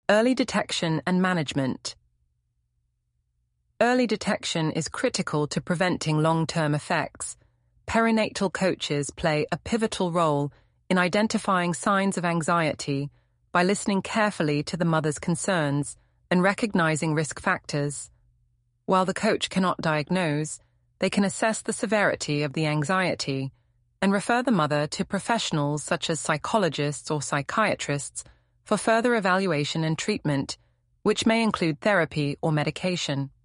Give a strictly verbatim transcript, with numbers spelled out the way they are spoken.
Early detection and management. Early detection is critical to preventing long-term effects. Perinatal coaches play a pivotal role in identifying signs of anxiety by listening carefully to the mother's concerns and recognizing risk factors. While the coach cannot diagnose, they can assess the severity of the anxiety and refer the mother to professionals such as psychologists or psychiatrists for further evaluation and treatment, which may include therapy or medication.